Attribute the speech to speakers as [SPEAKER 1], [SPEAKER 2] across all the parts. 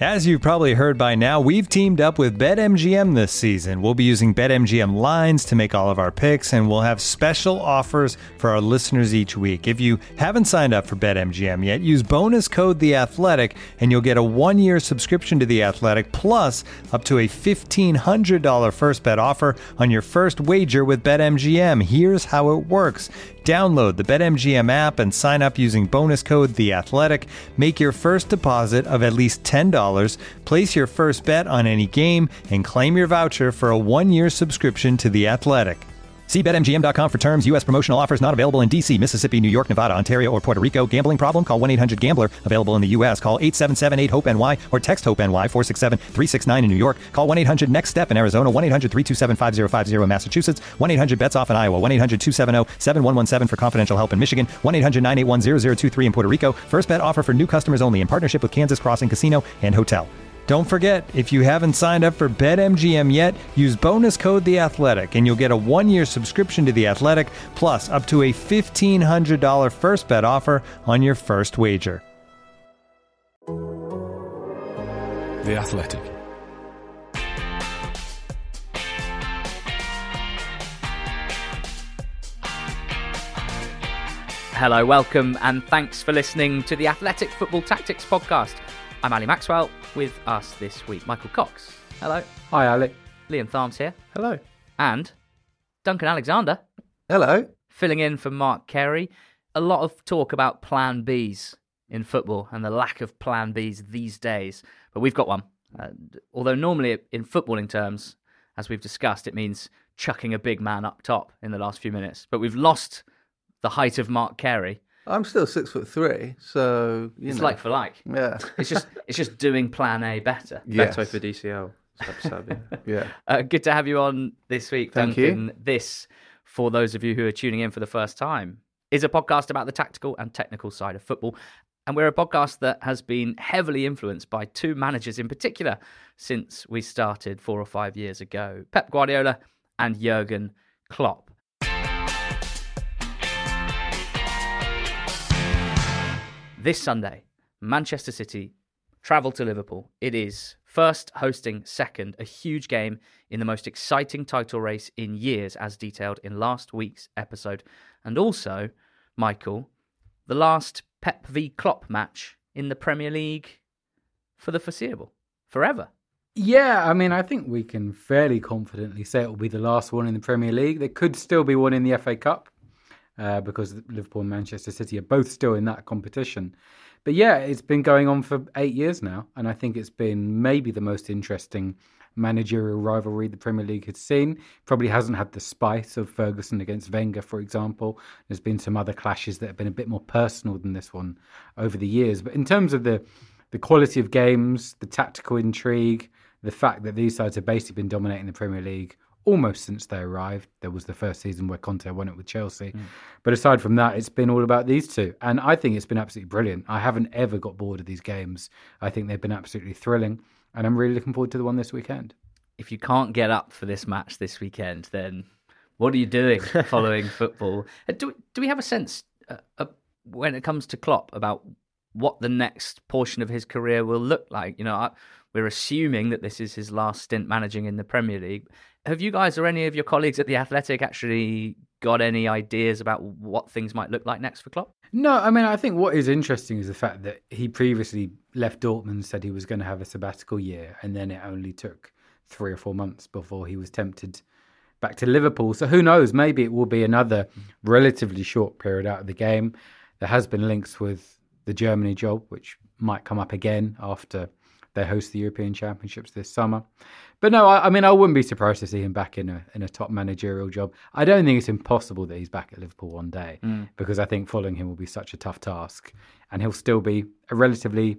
[SPEAKER 1] As you've probably heard by now, we've teamed up with BetMGM this season. We'll be using BetMGM lines to make all of our picks, and we'll have special offers for our listeners each week. If you haven't signed up for BetMGM yet, use bonus code The Athletic, and you'll get a 1-year subscription to The Athletic, plus up to a $1,500 first bet offer on your first wager with BetMGM. Here's how it works. Download the BetMGM app and sign up using bonus code The Athletic. Make your first deposit of at least $10. Place your first bet on any game and claim your voucher for a 1-year subscription to The Athletic. See BetMGM.com for terms. U.S. promotional offers not available in D.C., Mississippi, New York, Nevada, Ontario, or Puerto Rico. Gambling problem? Call 1-800-GAMBLER. Available in the U.S. Call 877-8-HOPE-NY or text HOPE-NY 467-369 in New York. Call 1-800-NEXT-STEP in Arizona. 1-800-327-5050 in Massachusetts. 1-800-BETS-OFF in Iowa. 1-800-270-7117 for confidential help in Michigan. 1-800-981-0023 in Puerto Rico. First bet offer for new customers only in partnership with Kansas Crossing Casino and Hotel. Don't forget, if you haven't signed up for BetMGM yet, use bonus code The Athletic, and you'll get a 1-year subscription to The Athletic, plus up to a $1,500 first bet offer on your first wager.
[SPEAKER 2] The Athletic.
[SPEAKER 3] Hello, welcome, and thanks for listening to the Athletic Football Tactics Podcast. I'm Ali Maxwell. With us this week, Michael Cox. Hello.
[SPEAKER 4] Hi, Ali.
[SPEAKER 3] Liam Tharms here.
[SPEAKER 4] Hello.
[SPEAKER 3] And Duncan Alexander.
[SPEAKER 4] Hello.
[SPEAKER 3] Filling in for Mark Carey. A lot of talk about plan Bs in football and the lack of plan Bs these days. But we've got one. Although normally in footballing terms, as we've discussed, it means chucking a big man up top in the last few minutes. But we've lost the height of Mark Carey.
[SPEAKER 5] I'm still 6'3", so
[SPEAKER 3] it's like for like.
[SPEAKER 5] Yeah,
[SPEAKER 3] it's just doing Plan A better.
[SPEAKER 5] Yes.
[SPEAKER 4] Beto for DCL.
[SPEAKER 5] Yeah.
[SPEAKER 3] Good to have you on this week,
[SPEAKER 5] Thank
[SPEAKER 3] Duncan.
[SPEAKER 5] you.
[SPEAKER 3] This, for those of you who are tuning in for the first time, is a podcast about the tactical and technical side of football, and we're a podcast that has been heavily influenced by two managers in particular since we started 4 or 5 years ago: Pep Guardiola and Jurgen Klopp. This Sunday, Manchester City travel to Liverpool. It is first hosting second, a huge game in the most exciting title race in years, as detailed in last week's episode. And also, Michael, the last Pep v Klopp match in the Premier League for the foreseeable, forever.
[SPEAKER 4] Yeah, I mean, I think we can fairly confidently say it will be the last one in the Premier League. There could still be one in the FA Cup. Because Liverpool and Manchester City are both still in that competition. But yeah, it's been going on for 8 years now, and I think it's been maybe the most interesting managerial rivalry the Premier League has seen. Probably hasn't had the spice of Ferguson against Wenger, for example. There's been some other clashes that have been a bit more personal than this one over the years. But in terms of the quality of games, the tactical intrigue, the fact that these sides have basically been dominating the Premier League almost since they arrived. There was the first season where Conte won it with Chelsea. But aside from that, it's been all about these two. And I think it's been absolutely brilliant. I haven't ever got bored of these games. I think they've been absolutely thrilling. And I'm really looking forward to the one this weekend.
[SPEAKER 3] If you can't get up for this match this weekend, then what are you doing following football? Do we have a sense when it comes to Klopp about what the next portion of his career will look like? You know, we're assuming that this is his last stint managing in the Premier League. Have you guys or any of your colleagues at The Athletic actually got any ideas about what things might look like next for Klopp?
[SPEAKER 4] No, I mean, I think what is interesting is the fact that he previously left Dortmund and said he was going to have a sabbatical year, and then it only took 3 or 4 months before he was tempted back to Liverpool. So who knows, maybe it will be another relatively short period out of the game. There has been links with the Germany job, which might come up again after they host the European Championships this summer. But no, I mean, I wouldn't be surprised to see him back in a top managerial job. I don't think it's impossible that he's back at Liverpool one day, because I think following him will be such a tough task. And he'll still be a relatively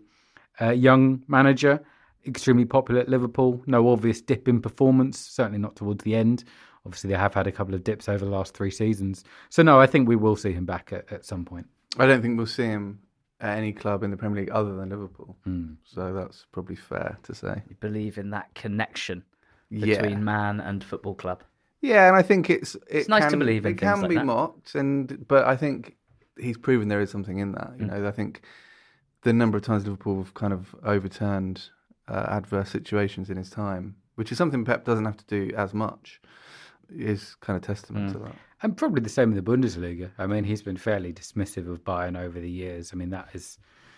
[SPEAKER 4] young manager, extremely popular at Liverpool. No obvious dip in performance, certainly not towards the end. Obviously, they have had a couple of dips over the last 3 seasons. So no, I think we will see him back at some point.
[SPEAKER 5] I don't think we'll see him at any club in the Premier League other than Liverpool. So that's probably fair to say.
[SPEAKER 3] You believe in that connection between man and football club.
[SPEAKER 5] Yeah, and I think it's
[SPEAKER 3] nice to believe in
[SPEAKER 5] it
[SPEAKER 3] things
[SPEAKER 5] can
[SPEAKER 3] like
[SPEAKER 5] be
[SPEAKER 3] that.
[SPEAKER 5] mocked, but I think he's proven there is something in that. You know, I think the number of times Liverpool have kind of overturned adverse situations in his time, which is something Pep doesn't have to do as much, is kind of testament to that.
[SPEAKER 4] And probably the same in the Bundesliga. I mean, he's been fairly dismissive of Bayern over the years. I mean, that is,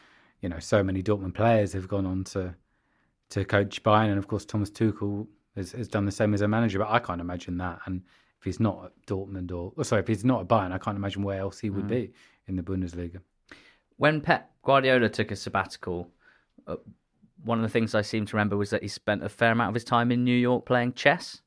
[SPEAKER 4] so many Dortmund players have gone on to coach Bayern, and of course Thomas Tuchel has done the same as a manager. But I can't imagine that. And if he's not at Dortmund if he's not at Bayern, I can't imagine where else he would be in the Bundesliga. When
[SPEAKER 3] Pep Guardiola took a sabbatical, one of the things I seem to remember was that he spent a fair amount of his time in New York playing chess.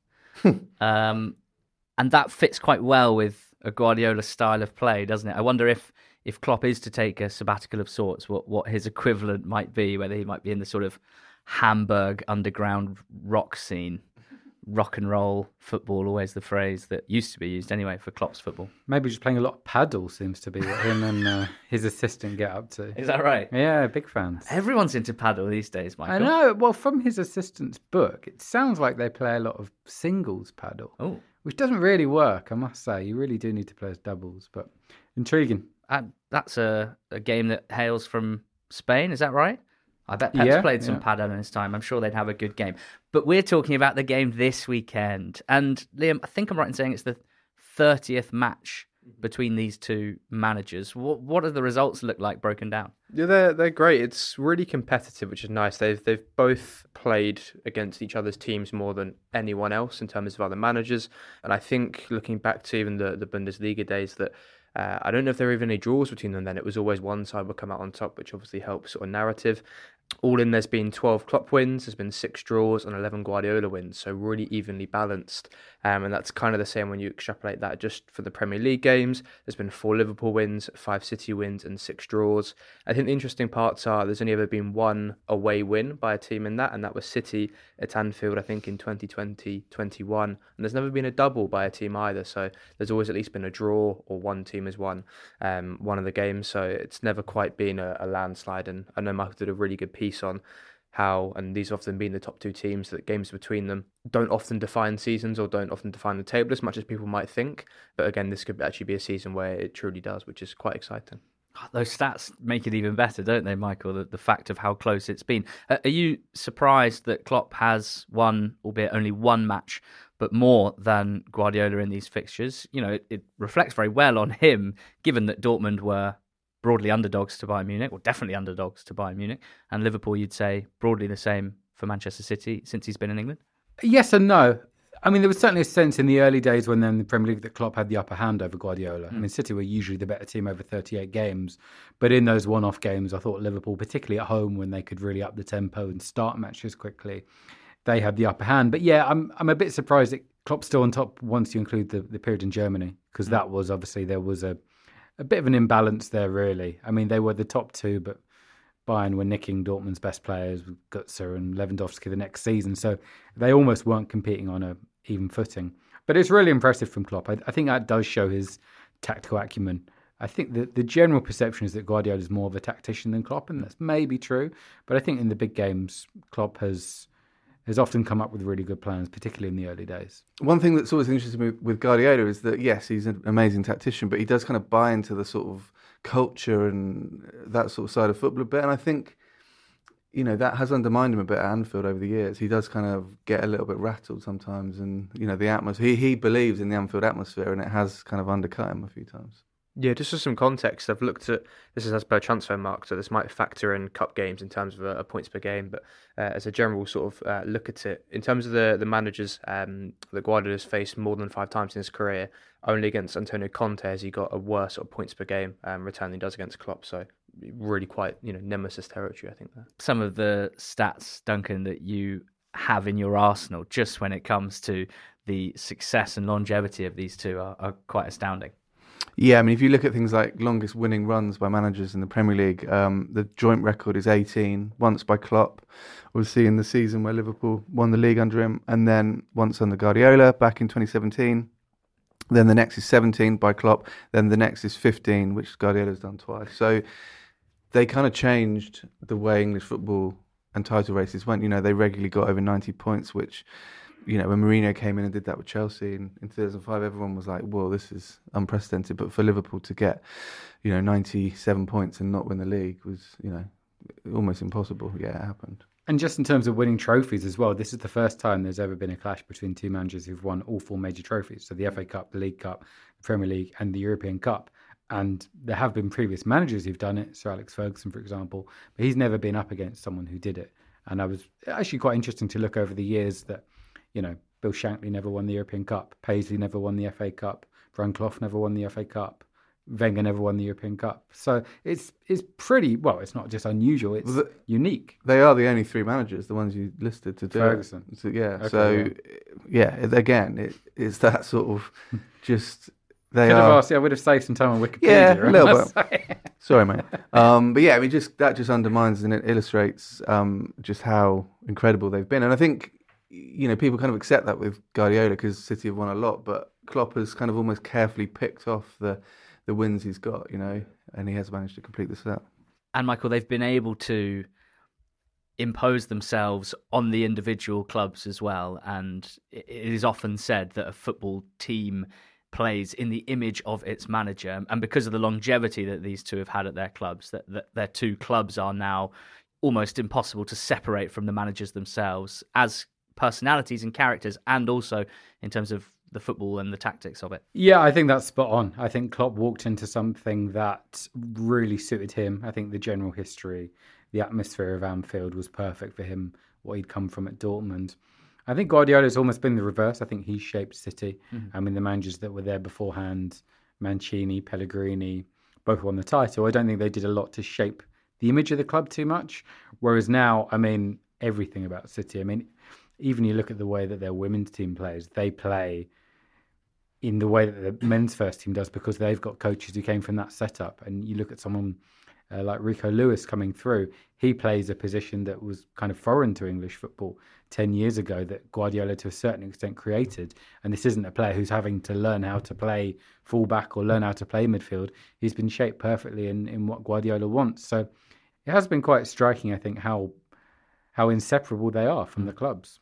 [SPEAKER 3] And that fits quite well with a Guardiola style of play, doesn't it? I wonder if Klopp is to take a sabbatical of sorts, what his equivalent might be, whether he might be in the sort of Hamburg underground rock scene. Rock and roll football, always the phrase that used to be used anyway for Klopp's football.
[SPEAKER 4] Maybe just playing a lot of paddle seems to be what him and his assistant get up to.
[SPEAKER 3] Is that right?
[SPEAKER 4] Yeah, big fans.
[SPEAKER 3] Everyone's into paddle these days, Michael.
[SPEAKER 4] I know. Well, from his assistant's book, it sounds like they play a lot of singles paddle, which doesn't really work, I must say. You really do need to play as doubles, but intriguing.
[SPEAKER 3] That's a game that hails from Spain, is that right? I bet Pep's played some paddle in his time. I'm sure they'd have a good game. But we're talking about the game this weekend. And Liam, I think I'm right in saying it's the 30th match between these two managers. What do the results look like broken down?
[SPEAKER 6] Yeah, they're great. It's really competitive, which is nice. They've both played against each other's teams more than anyone else in terms of other managers. And I think looking back to even the Bundesliga days that I don't know if there were even any draws between them then. It was always one side would come out on top, which obviously helps sort of narrative. All in, there's been 12 Klopp wins, there's been 6 draws and 11 Guardiola wins, so really evenly balanced. And that's kind of the same when you extrapolate that just for the Premier League games. There's been 4 Liverpool wins, 5 City wins and 6 draws. I think the interesting parts are there's only ever been 1 away win by a team in that, and that was City at Anfield, I think, in 2020-21. And there's never been a double by a team either, so there's always at least been a draw or one team has won one of the games, so it's never quite been a landslide. And I know Michael did a really good piece on how, and these often being the top 2 teams, that games between them don't often define seasons or don't often define the table as much as people might think. But again, this could actually be a season where it truly does, which is quite exciting.
[SPEAKER 3] Those stats make it even better, don't they, Michael? The fact of how close it's been. Are you surprised that Klopp has won, albeit only 1 match, but more than Guardiola in these fixtures? It reflects very well on him, given that Dortmund were broadly underdogs to Bayern Munich, or definitely underdogs to Bayern Munich, and Liverpool, you'd say, broadly the same for Manchester City since he's been in England?
[SPEAKER 4] Yes and no. I mean, there was certainly a sense in the early days when then the Premier League that Klopp had the upper hand over Guardiola. I mean, City were usually the better team over 38 games, but in those one-off games, I thought Liverpool, particularly at home when they could really up the tempo and start matches quickly, they had the upper hand. But yeah, I'm a bit surprised that Klopp's still on top once you include the period in Germany, because that was obviously, there was a bit of an imbalance there, really. I mean, they were the top 2, but Bayern were nicking Dortmund's best players with Götze and Lewandowski the next season. So they almost weren't competing on an even footing. But it's really impressive from Klopp. I think that does show his tactical acumen. I think that the general perception is that Guardiola is more of a tactician than Klopp, and that's maybe true. But I think in the big games, Klopp has often come up with really good plans, particularly in the early days.
[SPEAKER 5] One thing that's always interesting with Guardiola is that, yes, he's an amazing tactician, but he does kind of buy into the sort of culture and that sort of side of football a bit. And I think, that has undermined him a bit at Anfield over the years. He does kind of get a little bit rattled sometimes. And, the atmosphere, he believes in the Anfield atmosphere, and it has kind of undercut him a few times.
[SPEAKER 6] Yeah, just for some context, I've looked at, this is as per Transfermarkt, so this might factor in cup games in terms of a points per game, but as a general sort of look at it, in terms of the managers that Guardiola's faced more than 5 times in his career, only against Antonio Conte has he got a worse sort of points per game return than he does against Klopp, so really quite, nemesis territory, I think there.
[SPEAKER 3] Some of the stats, Duncan, that you have in your arsenal, just when it comes to the success and longevity of these two are quite astounding.
[SPEAKER 5] Yeah, I mean, if you look at things like longest winning runs by managers in the Premier League, the joint record is 18, once by Klopp, obviously in the season where Liverpool won the league under him, and then once under Guardiola back in 2017. Then the next is 17 by Klopp, then the next is 15, which Guardiola's done twice. So they kind of changed the way English football and title races went. They regularly got over 90 points, which... when Mourinho came in and did that with Chelsea in 2005, everyone was like, well, this is unprecedented. But for Liverpool to get, 97 points and not win the league was, almost impossible. Yeah, it happened.
[SPEAKER 4] And just in terms of winning trophies as well, this is the first time there's ever been a clash between two managers who've won all 4 major trophies. So the FA Cup, the League Cup, the Premier League and the European Cup. And there have been previous managers who've done it, Sir Alex Ferguson, for example, but he's never been up against someone who did it. And I was actually quite interesting to look over the years that, Bill Shankly never won the European Cup, Paisley never won the FA Cup, Brian Clough never won the FA Cup, Wenger never won the European Cup. So it's pretty, well, it's not just unusual, it's unique.
[SPEAKER 5] They are the only 3 managers, the ones you listed, to do
[SPEAKER 4] Ferguson.
[SPEAKER 5] it. So, yeah.
[SPEAKER 4] Okay,
[SPEAKER 5] So, again, it's that sort of just... They
[SPEAKER 4] Could
[SPEAKER 5] are...
[SPEAKER 4] have asked, I would have saved some time on Wikipedia.
[SPEAKER 5] Yeah, a little
[SPEAKER 4] I must
[SPEAKER 5] bit.
[SPEAKER 4] say.
[SPEAKER 5] Sorry, mate. But yeah, I mean, that just undermines and it illustrates just how incredible they've been. And I think, people kind of accept that with Guardiola because City have won a lot, but Klopp has kind of almost carefully picked off the wins he's got, and he has managed to complete the set.
[SPEAKER 3] And Michael, they've been able to impose themselves on the individual clubs as well. And it is often said that a football team plays in the image of its manager. And because of the longevity that these two have had at their clubs, that their 2 clubs are now almost impossible to separate from the managers themselves as personalities and characters, and also in terms of the football and the tactics of it.
[SPEAKER 4] Yeah, I think that's spot on. I think Klopp walked into something that really suited him. I think the general history, the atmosphere of Anfield was perfect for him, what he'd come from at Dortmund. I think Guardiola's almost been the reverse. I think he shaped City. I mean, the managers that were there beforehand, Mancini, Pellegrini, both won the title. I don't think they did a lot to shape the image of the club too much. Whereas now, I mean, everything about City. I mean, even you look at the way that their women's team plays, they play in the way that the men's first team does because they've got coaches who came from that setup. And you look at someone like Rico Lewis coming through, he plays a position that was kind of foreign to English football 10 years ago that Guardiola to a certain extent created. And this isn't a player who's having to learn how to play fullback or learn how to play midfield. He's been shaped perfectly in what Guardiola wants. So it has been quite striking, I think, how inseparable they are from the clubs.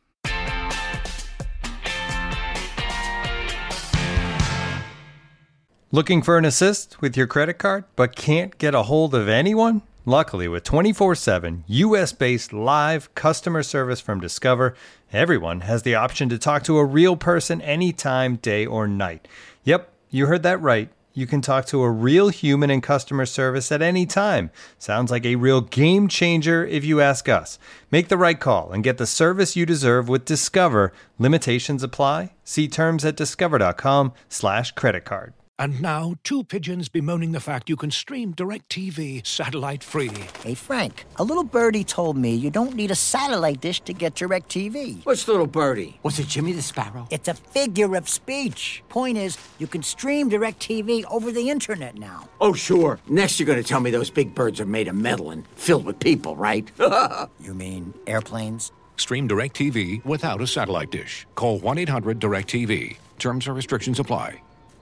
[SPEAKER 1] Looking for an assist with your credit card, but can't get a hold of anyone? Luckily, with 24/7 US-based live customer service from Discover, everyone has the option to talk to a real person anytime, day or night. Yep, you heard that right. You can talk to a real human in customer service at any time. Sounds like a real game changer if you ask us. Make the right call and get the service you deserve with Discover. Limitations apply. See terms at discover.com/creditcard.
[SPEAKER 7] And now, 2 pigeons bemoaning the fact you can stream DirecTV satellite-free.
[SPEAKER 8] Hey, Frank, a little birdie told me you don't need a satellite dish to get DirecTV.
[SPEAKER 9] What's little birdie? Was it Jimmy the Sparrow?
[SPEAKER 8] It's a figure of speech. Point is, you can stream DirecTV over the internet now.
[SPEAKER 9] Oh, sure. Next you're going to tell me those big birds are made of metal and filled with people, right?
[SPEAKER 8] You mean airplanes?
[SPEAKER 7] Stream DirecTV without a satellite dish. Call 1-800-DirecTV. Terms and restrictions apply.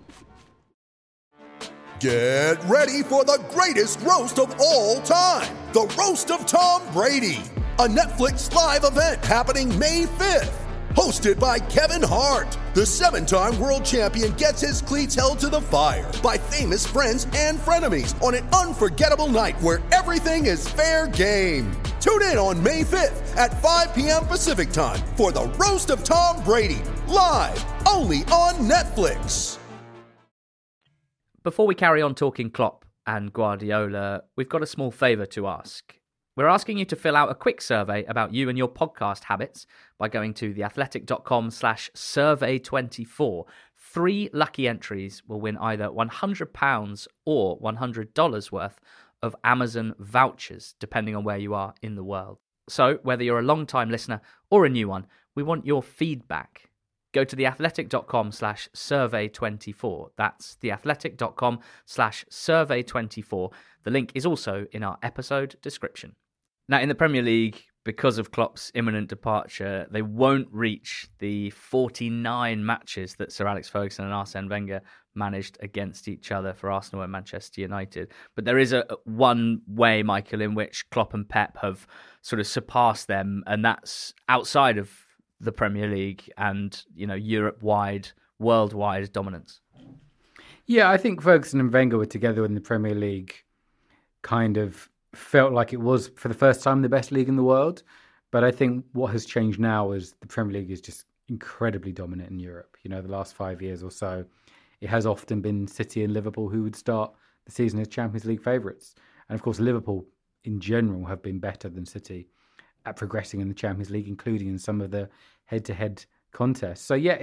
[SPEAKER 10] Get ready for the greatest roast of all time, the Roast of Tom Brady, a Netflix live event happening May 5th. Hosted by Kevin Hart, the 7-time world champion gets his cleats held to the fire by famous friends and frenemies on an unforgettable night where everything is fair game. Tune in on May 5th at 5 p.m. Pacific time for the Roast of Tom Brady, live only on Netflix.
[SPEAKER 3] Before we carry on talking Klopp and Guardiola, we've got a small favour to ask. We're asking you to fill out a quick survey about you and your podcast habits by going to theathletic.com/survey24. 3 lucky entries will win either £100 or $100 worth of Amazon vouchers, depending on where you are in the world. So, whether you're a long-time listener or a new one, we want your feedback. Go to theathletic.com/survey24. That's theathletic.com/survey24. The link is also in our episode description. Now, in the Premier League, because of Klopp's imminent departure, they won't reach the 49 matches that Sir Alex Ferguson and Arsene Wenger managed against each other for Arsenal and Manchester United. But there is one way, Michael, in which Klopp and Pep have sort of surpassed them, and that's outside of the Premier League and, Europe-wide, worldwide dominance.
[SPEAKER 4] Yeah, I think Ferguson and Wenger were together in the Premier League kind of felt like it was, for the first time, the best league in the world. But I think what has changed now is the Premier League is just incredibly dominant in Europe. The last 5 years or so, it has often been City and Liverpool who would start the season as Champions League favourites. And of course, Liverpool in general have been better than City at progressing in the Champions League, including in some of the head-to-head contests. So yeah,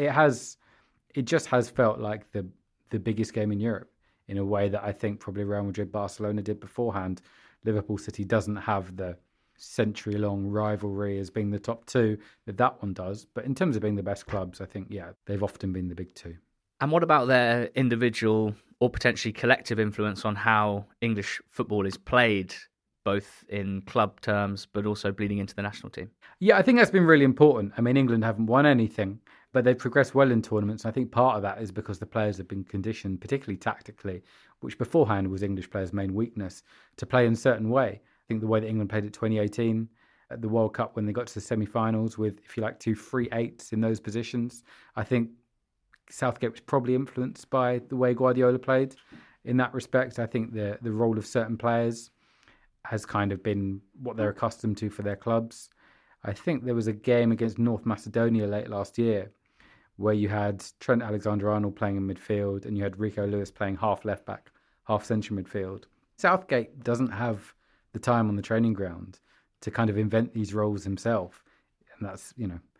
[SPEAKER 4] it just has felt like the biggest game in Europe in a way that I think probably Real Madrid, Barcelona did beforehand. Liverpool City doesn't have the century-long rivalry as being the top two that one does. But in terms of being the best clubs, I think, yeah, they've often been the big two.
[SPEAKER 3] And what about their individual or potentially collective influence on how English football is played, both in club terms, but also bleeding into the national team?
[SPEAKER 4] Yeah, I think that's been really important. I mean, England haven't won anything, but they've progressed well in tournaments. I think part of that is because the players have been conditioned, particularly tactically, which beforehand was English players' main weakness, to play in a certain way. I think the way that England played at 2018 at the World Cup when they got to the semi-finals with, if you like, 2 free eights in those positions, I think Southgate was probably influenced by the way Guardiola played in that respect. I think the role of certain players has kind of been what they're accustomed to for their clubs. I think there was a game against North Macedonia late last year where you had Trent Alexander-Arnold playing in midfield and you had Rico Lewis playing half left-back, half central midfield. Southgate doesn't have the time on the training ground to kind of invent these roles himself. And that's,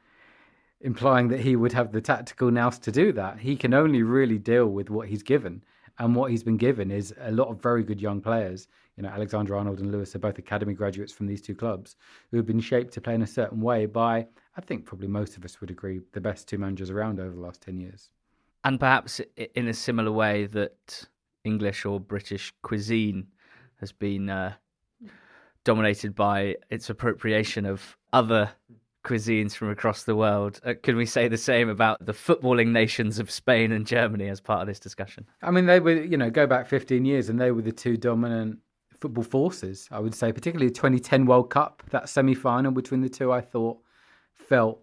[SPEAKER 4] implying that he would have the tactical nous to do that. He can only really deal with what he's given. And what he's been given is a lot of very good young players. Alexander-Arnold and Lewis are both academy graduates from these two clubs who have been shaped to play in a certain way by, I think probably most of us would agree, the best two managers around over the last 10 years.
[SPEAKER 3] And perhaps in a similar way that English or British cuisine has been dominated by its appropriation of other cuisines from across the world. Can we say the same about the footballing nations of Spain and Germany as part of this discussion?
[SPEAKER 4] I mean, they were, go back 15 years and they were the two dominant football forces, I would say, particularly the 2010 World Cup. That semi-final between the two, I thought, felt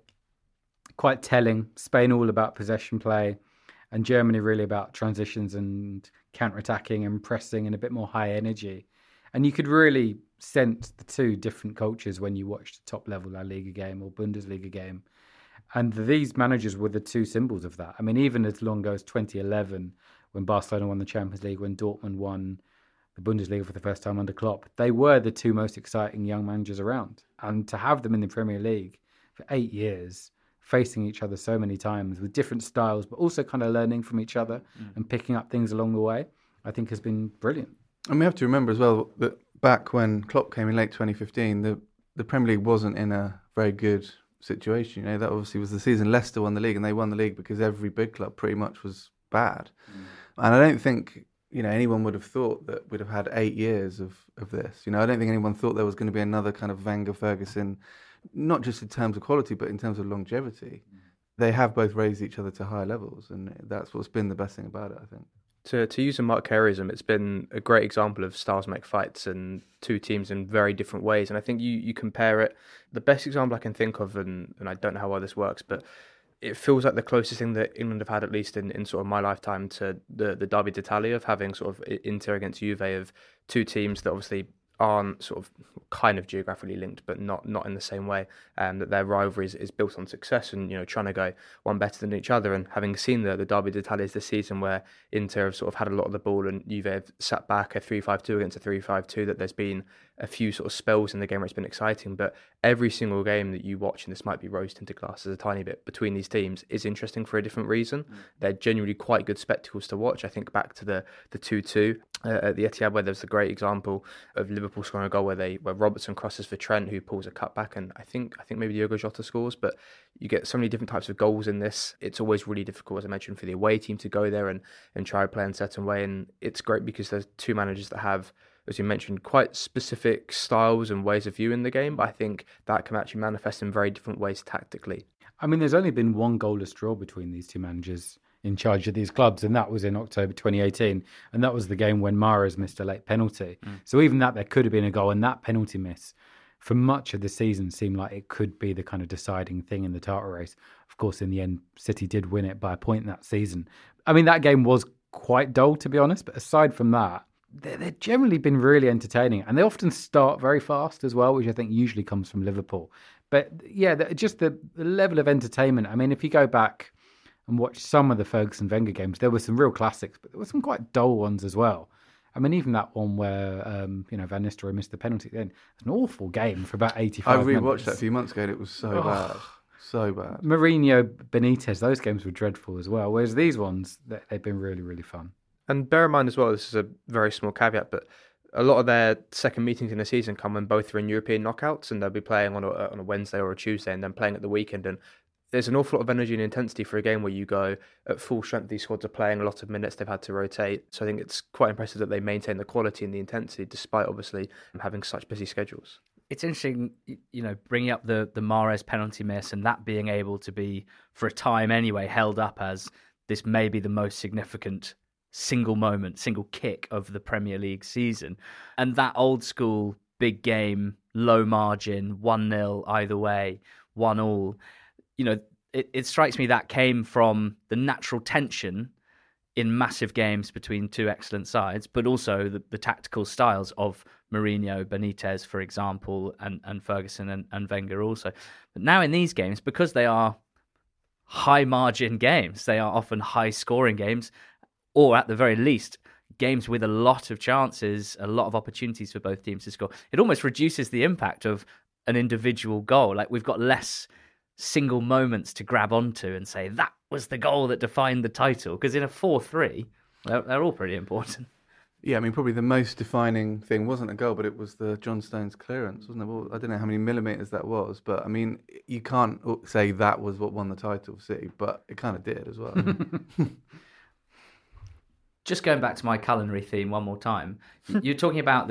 [SPEAKER 4] quite telling. Spain all about possession play and Germany really about transitions and counter-attacking and pressing and a bit more high energy. And you could really sense the two different cultures when you watched a top-level La Liga game or Bundesliga game. And these managers were the two symbols of that. I mean, even as long ago as 2011, when Barcelona won the Champions League, when Dortmund won the Bundesliga for the first time under Klopp, they were the two most exciting young managers around. And to have them in the Premier League for 8 years, facing each other so many times with different styles, but also kind of learning from each other and picking up things along the way, I think has been brilliant.
[SPEAKER 5] And we have to remember as well that back when Klopp came in late 2015, the Premier League wasn't in a very good situation. That obviously was the season Leicester won the league, and they won the league because every big club pretty much was bad. And I don't think anyone would have thought that we'd have had 8 years of this. I don't think anyone thought there was going to be another kind of Wenger Ferguson, not just in terms of quality, but in terms of longevity. They have both raised each other to higher levels, and that's what's been the best thing about it, I think.
[SPEAKER 6] To use a Mark Careyism, it's been a great example of styles make fights and two teams in very different ways. And I think you compare it, the best example I can think of, and I don't know how well this works, but it feels like the closest thing that England have had, at least in sort of my lifetime, to the Derby d'Italia, of having sort of Inter against Juve, of two teams that obviously aren't sort of kind of geographically linked, but not in the same way, that their rivalry is built on success and trying to go one better than each other. And having seen the Derby d'Italia this season, where Inter have sort of had a lot of the ball and Juve have sat back a 3-5-2 against a 3-5-2, that there's been a few sort of spells in the game where it's been exciting, but every single game that you watch, and this might be rose-tinted glasses a tiny bit, between these teams is interesting for a different reason. They're genuinely quite good spectacles to watch. I think back to the 2-2 at the Etihad, where there's a great example of Liverpool scoring a goal where Robertson crosses for Trent, who pulls a cutback, and I think maybe Diogo Jota scores. But you get so many different types of goals in this. It's always really difficult, as I mentioned, for the away team to go there and try to play in a certain way. And it's great because there's two managers that have, as you mentioned, quite specific styles and ways of viewing the game, but I think that can actually manifest in very different ways tactically.
[SPEAKER 4] I mean, there's only been one goalless draw between these two managers in charge of these clubs, and that was in October 2018, and that was the game when Mahrez missed a late penalty. So even that, there could have been a goal, and that penalty miss for much of the season seemed like it could be the kind of deciding thing in the title race. Of course, in the end, City did win it by a point that season. I mean, that game was quite dull, to be honest, but aside from that, they've generally been really entertaining, and they often start very fast as well, which I think usually comes from Liverpool. But yeah, just the level of entertainment. I mean, if you go back and watch some of the Ferguson Wenger games, there were some real classics, but there were some quite dull ones as well. I mean, even that one where Van Nistelrooy missed the penalty. Then it's an awful game for about 85 minutes.
[SPEAKER 5] I rewatched that a few months ago, and it was so bad, so bad.
[SPEAKER 4] Mourinho, Benitez, those games were dreadful as well. Whereas these ones, they've been really, really fun.
[SPEAKER 6] And bear in mind as well, this is a very small caveat, but a lot of their second meetings in the season come when both are in European knockouts, and they'll be playing on a Wednesday or a Tuesday and then playing at the weekend. And there's an awful lot of energy and intensity for a game where you go at full strength. These squads are playing a lot of minutes. They've had to rotate. So I think it's quite impressive that they maintain the quality and the intensity despite obviously having such busy schedules.
[SPEAKER 3] It's interesting, bringing up the Mahrez penalty miss and that being able to be, for a time anyway, held up as this may be the most significant single kick of the Premier League season. And that old school big game, low margin, 1-0 either way, 1-1. It strikes me that came from the natural tension in massive games between two excellent sides, but also the tactical styles of Mourinho, Benitez, for example, and Ferguson and Wenger also. But now in these games, because they are high margin games, they are often high scoring games, or at the very least, games with a lot of chances, a lot of opportunities for both teams to score. It almost reduces the impact of an individual goal. Like, we've got less single moments to grab onto and say, that was the goal that defined the title. Because in a 4-3, they're all pretty important.
[SPEAKER 5] Yeah, I mean, probably the most defining thing wasn't a goal, but it was the John Stones clearance, wasn't it? Well, I don't know how many millimetres that was, but I mean, you can't say that was what won the title for City, but it kind of did as well.
[SPEAKER 3] Just going back to my culinary theme one more time, you're talking about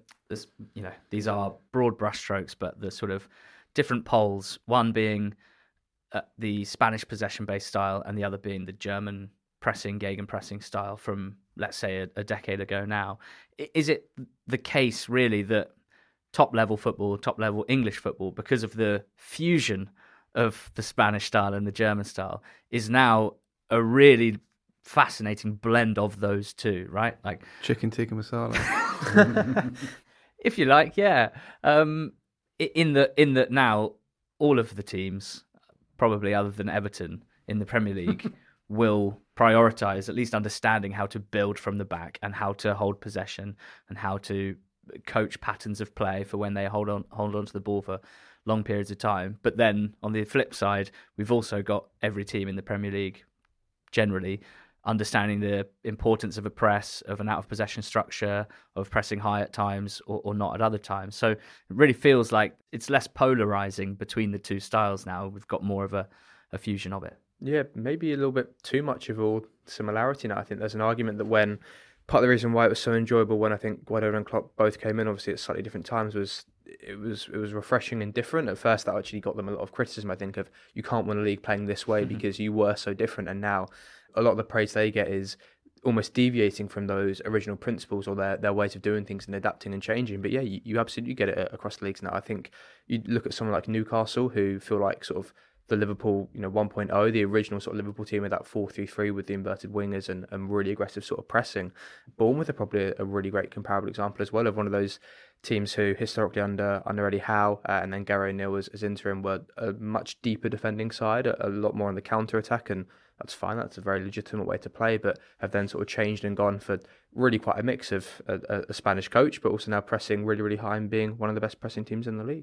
[SPEAKER 3] these are broad brushstrokes, but the sort of different poles, one being the Spanish possession-based style and the other being the German gegenpressing style from, let's say, a decade ago now. Is it the case, really, that top-level English football, because of the fusion of the Spanish style and the German style, is now a really fascinating blend of those two, right? Like
[SPEAKER 5] chicken tikka masala,
[SPEAKER 3] if you like, yeah. In that now all of the teams, probably other than Everton in the Premier League, will prioritise at least understanding how to build from the back and how to hold possession and how to coach patterns of play for when they hold on to the ball for long periods of time. But then on the flip side, we've also got every team in the Premier League generally understanding the importance of a press, of an out-of-possession structure, of pressing high at times or not at other times. So it really feels like it's less polarising between the two styles now. We've got more of a fusion of it.
[SPEAKER 6] Yeah, maybe a little bit too much of all similarity now. I think there's an argument that when part of the reason why it was so enjoyable when I think Guardiola and Klopp both came in, obviously at slightly different times, was it was refreshing and different. At first, that actually got them a lot of criticism, I think, of you can't win a league playing this way because you were so different. And now a lot of the praise they get is almost deviating from those original principles or their ways of doing things and adapting and changing. But yeah, you absolutely get it across the leagues now. I think you look at someone like Newcastle, who feel like sort of the Liverpool 1.0, the original sort of Liverpool team with that 4-3-3 with the inverted wingers and really aggressive sort of pressing. Bournemouth are probably a really great comparable example as well of one of those teams who historically under Eddie Howe and then Gary O'Neill as interim were a much deeper defending side, a lot more on the counter-attack, and that's fine, that's a very legitimate way to play, but have then sort of changed and gone for really quite a mix of a Spanish coach, but also now pressing really, really high and being one of the best pressing teams in the league.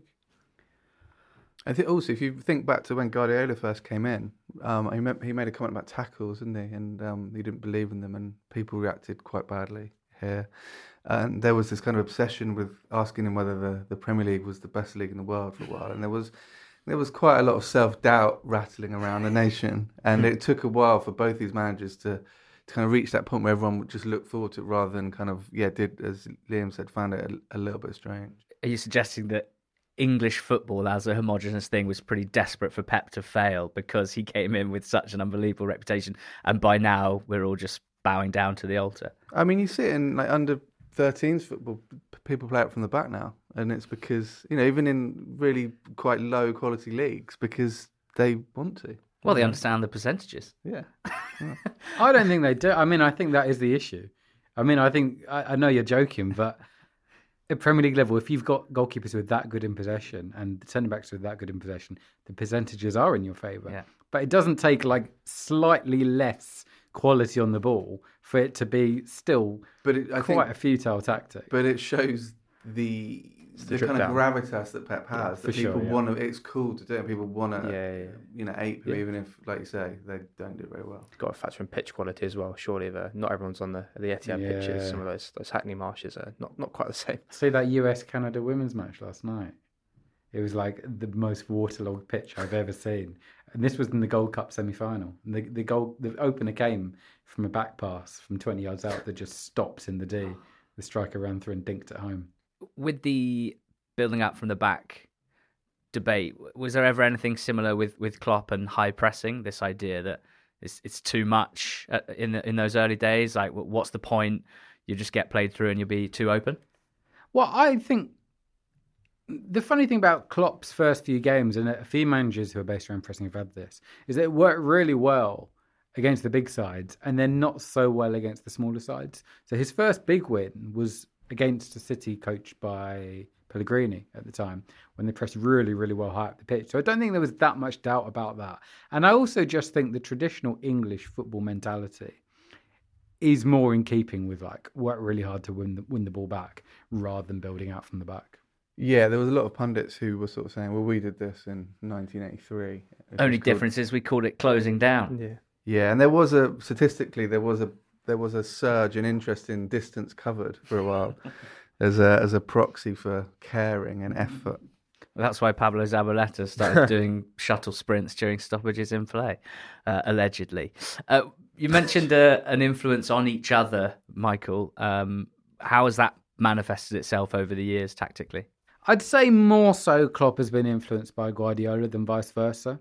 [SPEAKER 5] I think also, if you think back to when Guardiola first came in, he made a comment about tackles, didn't he? And he didn't believe in them, and people reacted quite badly here. And there was this kind of obsession with asking him whether the Premier League was the best league in the world for a while. And there was quite a lot of self-doubt rattling around the nation. And it took a while for both these managers to kind of reach that point where everyone would just look forward to it rather than kind of, did, as Liam said, found it a little bit strange.
[SPEAKER 3] Are you suggesting that English football as a homogenous thing was pretty desperate for Pep to fail because he came in with such an unbelievable reputation, and by now we're all just bowing down to the altar?
[SPEAKER 5] I mean, you see it in under 13s football, people play it from the back now, and it's because, even in really quite low quality leagues, because they want to.
[SPEAKER 3] Well, they understand the percentages.
[SPEAKER 5] Yeah.
[SPEAKER 4] I don't think they do. I mean, I think that is the issue. I mean, I know you're joking, but at Premier League level, if you've got goalkeepers who are that good in possession and centre-backs who are that good in possession, the percentages are in your favour.
[SPEAKER 3] Yeah.
[SPEAKER 4] But it doesn't take like slightly less quality on the ball for it to be still quite a futile tactic.
[SPEAKER 5] But it shows the kind of gravitas that Pep has. That people want to. It's cool to do it. People want to, ape him, even if, like you say, they don't do it very well.
[SPEAKER 6] Got to factor in pitch quality as well. Surely, not everyone's on the Etihad pitches. Some of those Hackney Marshes are not quite the same.
[SPEAKER 4] See that US-Canada women's match last night? It was like the most waterlogged pitch I've ever seen. And this was in the Gold Cup semi-final. And the opener came from a back pass from 20 yards out that just stopped in the D. The striker ran through and dinked it home.
[SPEAKER 3] With the building up from the back debate, was there ever anything similar with Klopp and high pressing? This idea that it's too much in those early days. Like, what's the point? You just get played through and you'll be too open.
[SPEAKER 4] Well, I think the funny thing about Klopp's first few games, and a few managers who are based around pressing have had this, is that it worked really well against the big sides and then not so well against the smaller sides. So his first big win was against a City coached by Pellegrini at the time, when they pressed really, really well high up the pitch. So I don't think there was that much doubt about that. And I also just think the traditional English football mentality is more in keeping with like work really hard to win the ball back rather than building out from the back.
[SPEAKER 5] Yeah, there was a lot of pundits who were sort of saying, well, we did this in 1983.
[SPEAKER 3] Only difference is we called it closing down.
[SPEAKER 5] Yeah, and there was a surge in interest in distance covered for a while as a proxy for caring and effort.
[SPEAKER 3] That's why Pablo Zabaleta started doing shuttle sprints during stoppages in play, allegedly. You mentioned an influence on each other, Michael. How has that manifested itself over the years tactically?
[SPEAKER 4] I'd say more so Klopp has been influenced by Guardiola than vice versa.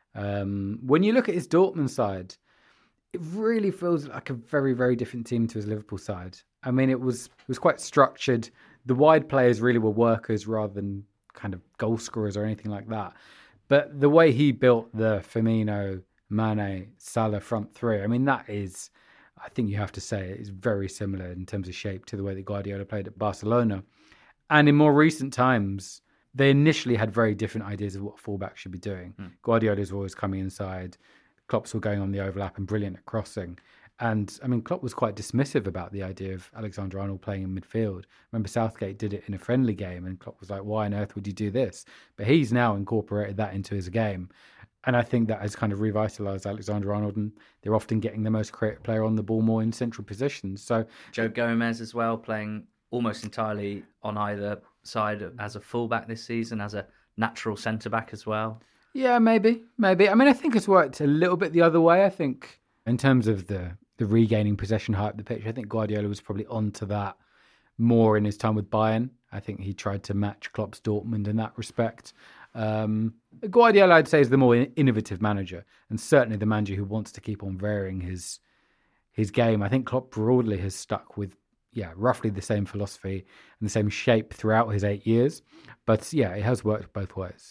[SPEAKER 4] When you look at his Dortmund side, it really feels like a very, very different team to his Liverpool side. I mean, it was quite structured. The wide players really were workers rather than kind of goal scorers or anything like that. But the way he built the Firmino, Mane, Salah front three, I mean, that is, I think you have to say, it is very similar in terms of shape to the way that Guardiola played at Barcelona. And in more recent times, they initially had very different ideas of what fullback should be doing. Guardiola's always coming inside. Klopp's were going on the overlap and brilliant at crossing. And, I mean, Klopp was quite dismissive about the idea of Alexander-Arnold playing in midfield. Remember, Southgate did it in a friendly game, and Klopp was like, why on earth would you do this? But he's now incorporated that into his game. And I think that has kind of revitalised Alexander-Arnold, and they're often getting the most creative player on the ball more in central positions. So
[SPEAKER 3] Joe Gomez as well, playing almost entirely on either side as a fullback this season, as a natural centre-back as well. Yeah, maybe. I mean, I think it's worked a little bit the other way. I think in terms of the regaining possession high up the pitch, I think Guardiola was probably onto that more in his time with Bayern. I think he tried to match Klopp's Dortmund in that respect. Guardiola, I'd say, is the more innovative manager, and certainly the manager who wants to keep on varying his game. I think Klopp broadly has stuck with roughly the same philosophy and the same shape throughout his 8 years. But yeah, it has worked both ways.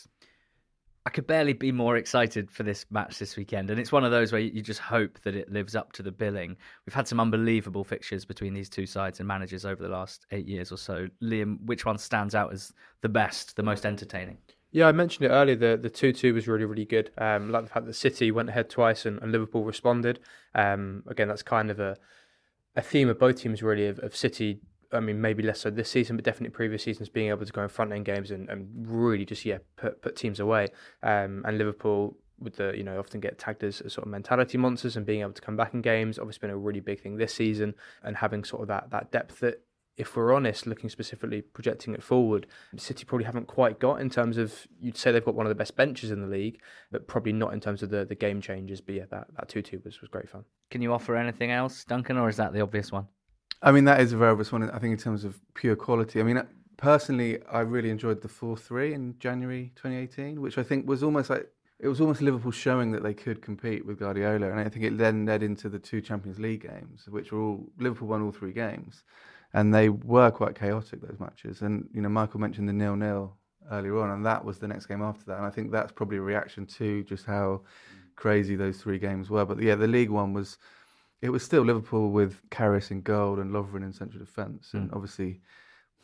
[SPEAKER 3] I could barely be more excited for this match this weekend. And it's one of those where you just hope that it lives up to the billing. We've had some unbelievable fixtures between these two sides and managers over the last 8 years or so. Liam, which one stands out as the best, the most entertaining?
[SPEAKER 6] Yeah, I mentioned it earlier. The 2-2 was really, really good. Like the fact that City went ahead twice and Liverpool responded. Again, that's kind of a theme of both teams, really, of City. I mean, maybe less so this season, but definitely previous seasons, being able to go in front end games and really just put teams away. And Liverpool, with the often get tagged as sort of mentality monsters, and being able to come back in games, obviously been a really big thing this season, and having sort of that depth that, if we're honest, looking specifically projecting it forward, City probably haven't quite got in terms of, you'd say they've got one of the best benches in the league, but probably not in terms of the game changers. But yeah, that 2-2 was great fun. Can you offer anything else, Duncan, or is that the obvious one?
[SPEAKER 5] I mean, that is a very obvious one, I think, in terms of pure quality. I mean, personally, I really enjoyed the 4-3 in January 2018, which I think was almost Liverpool showing that they could compete with Guardiola. And I think it then led into the 2 Champions League games, which were Liverpool won all 3 games. And they were quite chaotic, those matches. And, Michael mentioned the 0-0 earlier on, and that was the next game after that. And I think that's probably a reaction to just how crazy those 3 games were. But yeah, the League one was still Liverpool with Karius in goal and Lovren in central defence. And obviously,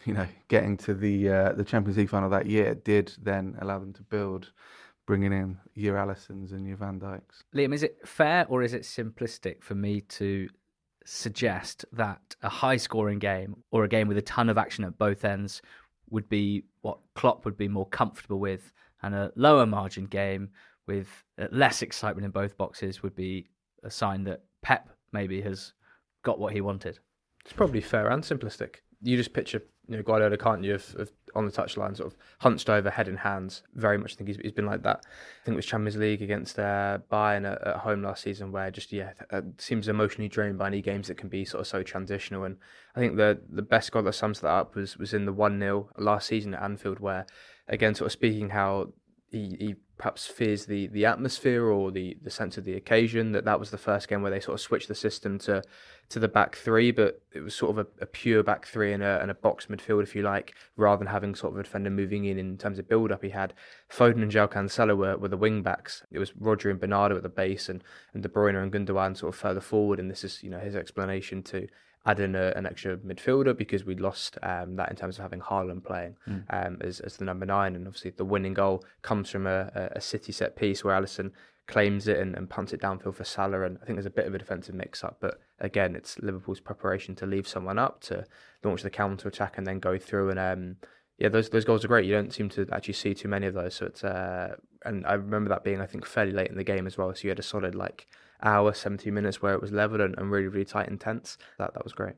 [SPEAKER 5] getting to the Champions League final that year did then allow them to build, bringing in your Alissons and your Van Dijks.
[SPEAKER 3] Liam, is it fair or is it simplistic for me to suggest that a high-scoring game or a game with a ton of action at both ends would be what Klopp would be more comfortable with, and a lower margin game with less excitement in both boxes would be a sign that Pep maybe has got what he wanted?
[SPEAKER 6] It's probably fair and simplistic. You just picture Guardiola, can't you, of on the touchline, sort of hunched over, head in hands. Very much think he's been like that. I think it was Champions League against Bayern at home last season, where just seems emotionally drained by any games that can be sort of so transitional. And I think the best goal that sums that up was in the 1-0 last season at Anfield, where, again, sort of speaking how he perhaps fears the atmosphere or the sense of the occasion, that was the first game where they sort of switched the system to the back three, but it was sort of a pure back three and a box midfield, if you like, rather than having sort of a defender moving in terms of build-up. He had Foden and João Cancelo were the wing-backs. It was Rodri and Bernardo at the base, and De Bruyne and Gundogan sort of further forward, and this is his explanation to add in an extra midfielder, because we'd lost that in terms of having Haaland playing as the number 9. And obviously the winning goal comes from a City set piece where Alisson claims it and punts it downfield for Salah. And I think there's a bit of a defensive mix-up, but again, it's Liverpool's preparation to leave someone up, to launch the counter-attack and then go through. And those goals are great. You don't seem to actually see too many of those. So it's and I remember that being, I think, fairly late in the game as well. So you had a solid hour, 70 minutes where it was level and really, really tight and tense. That was great.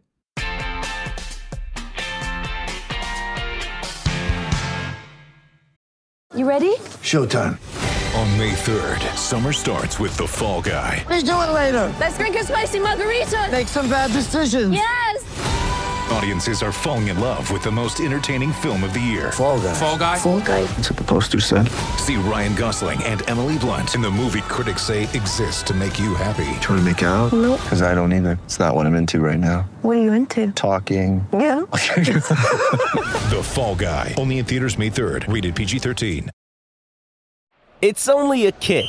[SPEAKER 11] You ready?
[SPEAKER 12] Showtime.
[SPEAKER 2] On May 3rd, summer starts with The Fall Guy.
[SPEAKER 12] Let's do it later.
[SPEAKER 11] Let's drink a spicy margarita.
[SPEAKER 12] Make some bad decisions.
[SPEAKER 11] Yes.
[SPEAKER 2] Audiences are falling in love with the most entertaining film of the year.
[SPEAKER 12] Fall Guy.
[SPEAKER 2] Fall Guy?
[SPEAKER 11] Fall Guy.
[SPEAKER 12] That's what the poster said.
[SPEAKER 2] See Ryan Gosling and Emily Blunt in the movie critics say exists to make you happy.
[SPEAKER 12] Trying to make it out?
[SPEAKER 11] Nope.
[SPEAKER 12] Because I don't either. It's not what I'm into right now.
[SPEAKER 11] What are you into?
[SPEAKER 12] Talking.
[SPEAKER 11] Yeah.
[SPEAKER 2] The Fall Guy. Only in theaters May 3rd. Rated PG-13.
[SPEAKER 13] It's only a kick.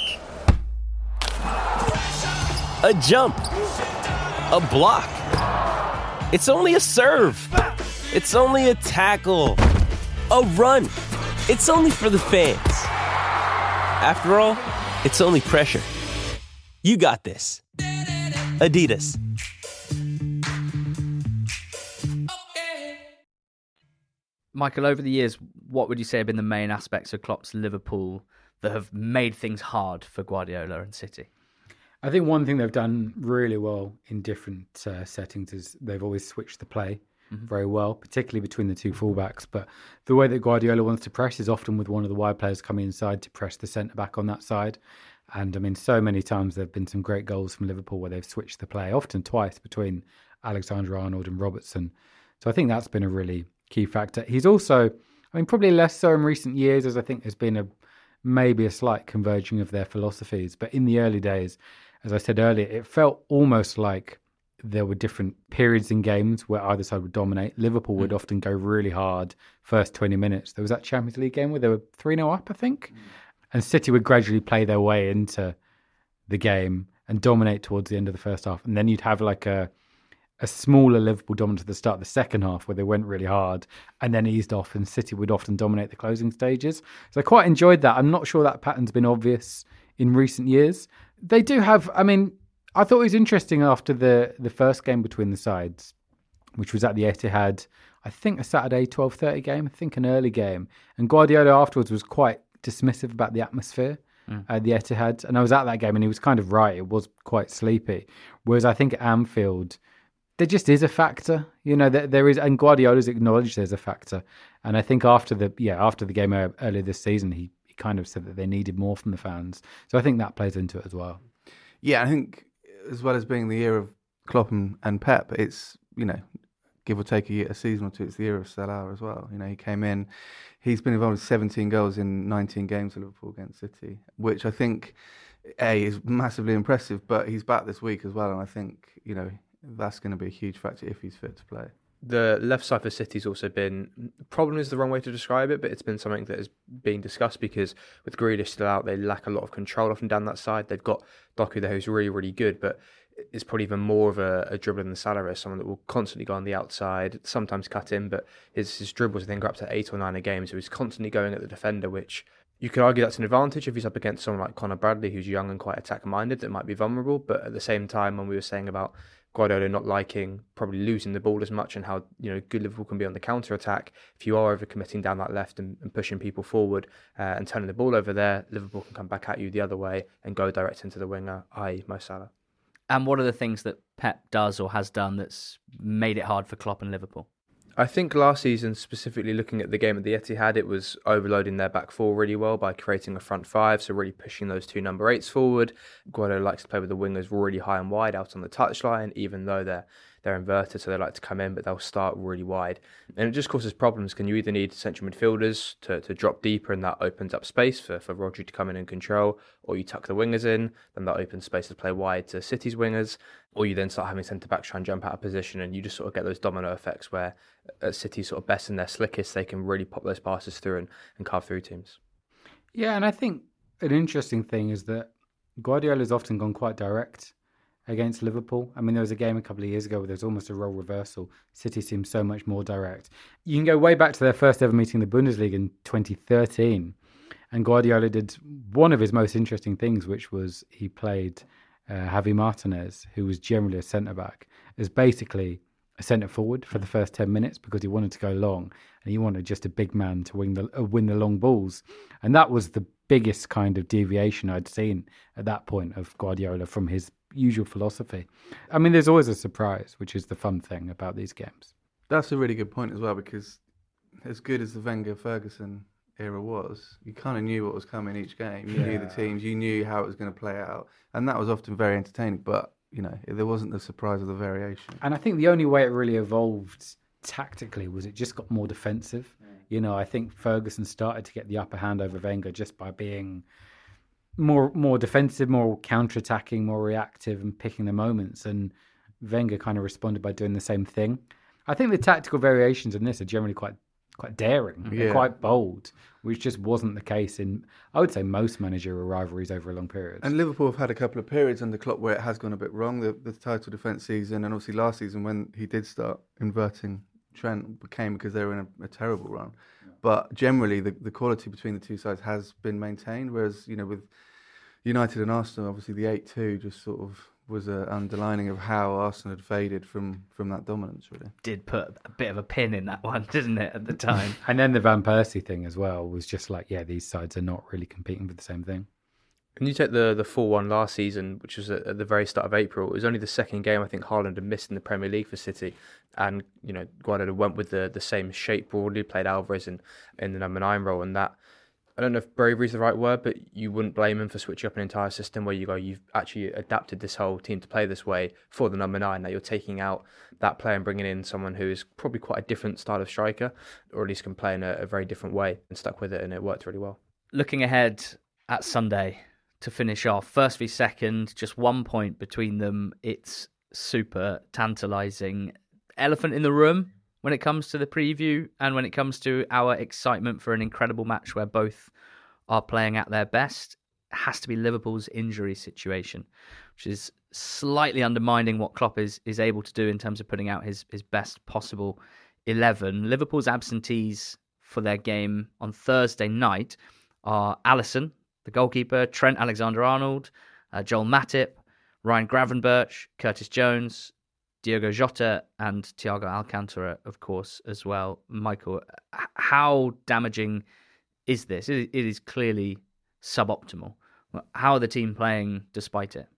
[SPEAKER 13] A jump. A block. It's only a serve. It's only a tackle. A run. It's only for the fans. After all, it's only pressure. You got this. Adidas.
[SPEAKER 3] Michael, over the years, what would you say have been the main aspects of Klopp's Liverpool that have made things hard for Guardiola and City?
[SPEAKER 4] I think one thing they've done really well in different settings is they've always switched the play very well, particularly between the two fullbacks. But the way that Guardiola wants to press is often with one of the wide players coming inside to press the centre-back on that side. And I mean, so many times there have been some great goals from Liverpool where they've switched the play, often twice, between Alexander-Arnold and Robertson. So I think that's been a really key factor. He's also, I mean, probably less so in recent years, as I think there's been maybe a slight converging of their philosophies. But in the early days, as I said earlier, it felt almost like there were different periods in games where either side would dominate. Liverpool would often go really hard first 20 minutes. There was that Champions League game where they were 3-0 up, I think. And City would gradually play their way into the game and dominate towards the end of the first half. And then you'd have like a smaller Liverpool dominance at the start of the second half where they went really hard and then eased off, and City would often dominate the closing stages. So I quite enjoyed that. I'm not sure that pattern's been obvious in recent years. They do have, I mean, I thought it was interesting after the first game between the sides, which was at the Etihad, I think a Saturday 12:30 game, I think an early game. And Guardiola afterwards was quite dismissive about the atmosphere at the Etihad. And I was at that game and he was kind of right. It was quite sleepy. Whereas I think at Anfield, there just is a factor, there is, and Guardiola's acknowledged there's a factor. And I think after the game earlier this season, he kind of said that they needed more from the fans. So I think that plays into it as well.
[SPEAKER 5] Yeah, I think as well as being the year of Klopp and Pep, it's, give or take a season or two, it's the year of Salah as well. He came in, he's been involved with 17 goals in 19 games for Liverpool against City, which I think, is massively impressive, but he's back this week as well. And I think, that's going to be a huge factor if he's fit to play.
[SPEAKER 6] The left side for City's also been, problem is the wrong way to describe it, but it's been something that is being discussed because with Grealish still out, they lack a lot of control off and down that side. They've got Doku there who's really, really good, but is probably even more of a dribbler than Salah is, someone that will constantly go on the outside, sometimes cut in, but his dribbles I think are up to 8 or 9 a game, so he's constantly going at the defender, which you could argue that's an advantage if he's up against someone like Conor Bradley, who's young and quite attack-minded, that might be vulnerable. But at the same time, when we were saying about Guardiola not liking probably losing the ball as much and how good Liverpool can be on the counter-attack, if you are overcommitting down that left and pushing people forward and turning the ball over there, Liverpool can come back at you the other way and go direct into the winger, i.e. Mo Salah.
[SPEAKER 3] And what are the things that Pep does or has done that's made it hard for Klopp and Liverpool?
[SPEAKER 6] I think last season, specifically looking at the game at the Etihad, it was overloading their back four really well by creating a front five, so really pushing those 2 number 8s forward. Guardiola likes to play with the wingers really high and wide out on the touchline, even though they're inverted, so they like to come in, but they'll start really wide. And it just causes problems. Can you either need central midfielders to drop deeper, and that opens up space for Rodri to come in and control, or you tuck the wingers in, then that opens space to play wide to City's wingers, or you then start having centre-backs try and jump out of position, and you just sort of get those domino effects where at City's sort of best and their slickest, they can really pop those passes through and carve through teams.
[SPEAKER 4] Yeah, and I think an interesting thing is that Guardiola's often gone quite direct against Liverpool. I mean, there was a game a couple of years ago where there was almost a role reversal. City seemed so much more direct. You can go way back to their first ever meeting in the Bundesliga in 2013, and Guardiola did one of his most interesting things, which was he played Javi Martinez, who was generally a centre-back, as basically a centre-forward for the first 10 minutes because he wanted to go long, and he wanted just a big man to win the long balls. And that was the biggest kind of deviation I'd seen at that point of Guardiola from his usual philosophy. I mean, there's always a surprise, which is the fun thing about these games.
[SPEAKER 5] That's a really good point as well, because as good as the Wenger-Ferguson era was, you kind of knew what was coming each game. You knew the teams, you knew how it was going to play out, and that was often very entertaining, but there wasn't the surprise of the variation.
[SPEAKER 4] And I think the only way it really evolved tactically was it just got more defensive. I think Ferguson started to get the upper hand over Wenger just by being more defensive, more counter-attacking, more reactive and picking the moments. And Wenger kind of responded by doing the same thing. I think the tactical variations in this are generally quite daring. They're quite bold, which just wasn't the case in, I would say, most managerial rivalries over a long period.
[SPEAKER 5] And Liverpool have had a couple of periods under Klopp where it has gone a bit wrong. The title defence season, and obviously last season when he did start inverting Trent, became because they were in a terrible run. But generally, the quality between the two sides has been maintained, whereas, with United and Arsenal, obviously the 8-2 just sort of was an underlining of how Arsenal had faded from that dominance, really.
[SPEAKER 3] Did put a bit of a pin in that one, didn't it, at the time?
[SPEAKER 4] And then the Van Persie thing as well was just like, these sides are not really competing for the same thing.
[SPEAKER 6] And you take the 4-1 last season, which was at the very start of April. It was only the second game I think Haaland had missed in the Premier League for City. And, Guardiola went with the same shape broadly, played Alvarez in the number 9 role. And that, I don't know if bravery is the right word, but you wouldn't blame him for switching up an entire system where you've actually adapted this whole team to play this way for the number 9. Now you're taking out that player and bringing in someone who is probably quite a different style of striker, or at least can play in a very different way, and stuck with it, and it worked really well.
[SPEAKER 3] Looking ahead at Sunday, to finish off, first v second, just 1 point between them. It's super tantalising. Elephant in the room when it comes to the preview and when it comes to our excitement for an incredible match where both are playing at their best, has to be Liverpool's injury situation, which is slightly undermining what Klopp is able to do in terms of putting out his best possible 11. Liverpool's absentees for their game on Thursday night are Alisson, the goalkeeper, Trent Alexander-Arnold, Joel Matip, Ryan Gravenberch, Curtis Jones, Diogo Jota, and Thiago Alcantara, of course, as well. Michael, how damaging is this? It is clearly suboptimal. How are the team playing despite it?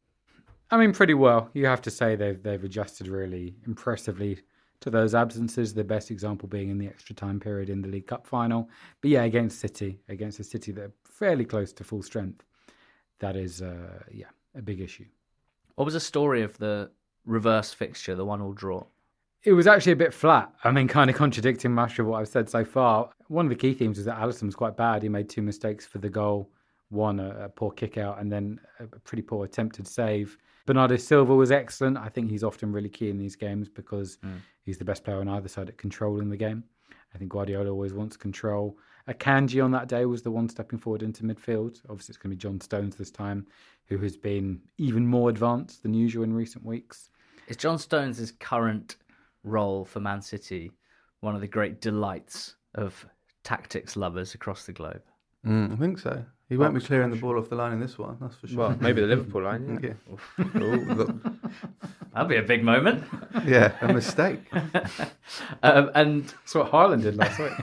[SPEAKER 4] I mean, pretty well. You have to say they've adjusted really impressively to those absences, the best example being in the extra time period in the League Cup final. But against a City that are fairly close to full strength, that is, a big issue.
[SPEAKER 3] What was the story of the reverse fixture, the 1-1 draw?
[SPEAKER 4] It was actually a bit flat. I mean, kind of contradicting much of what I've said so far. One of the key themes is that Alisson was quite bad. He made 2 mistakes for the goal, one a poor kick out, and then a pretty poor attempted save. Bernardo Silva was excellent. I think he's often really key in these games because he's the best player on either side at controlling the game. I think Guardiola always wants control. Akanji on that day was the one stepping forward into midfield. Obviously, it's going to be John Stones this time, who has been even more advanced than usual in recent weeks.
[SPEAKER 3] Is John Stones' current role for Man City one of the great delights of tactics lovers across the globe?
[SPEAKER 5] I think so. He won't be clearing the ball off the line in this one, that's for sure.
[SPEAKER 6] Well, maybe the Liverpool line, yeah.
[SPEAKER 3] That'll be a big moment.
[SPEAKER 5] Yeah, a mistake.
[SPEAKER 3] And
[SPEAKER 4] that's what Haaland did last week.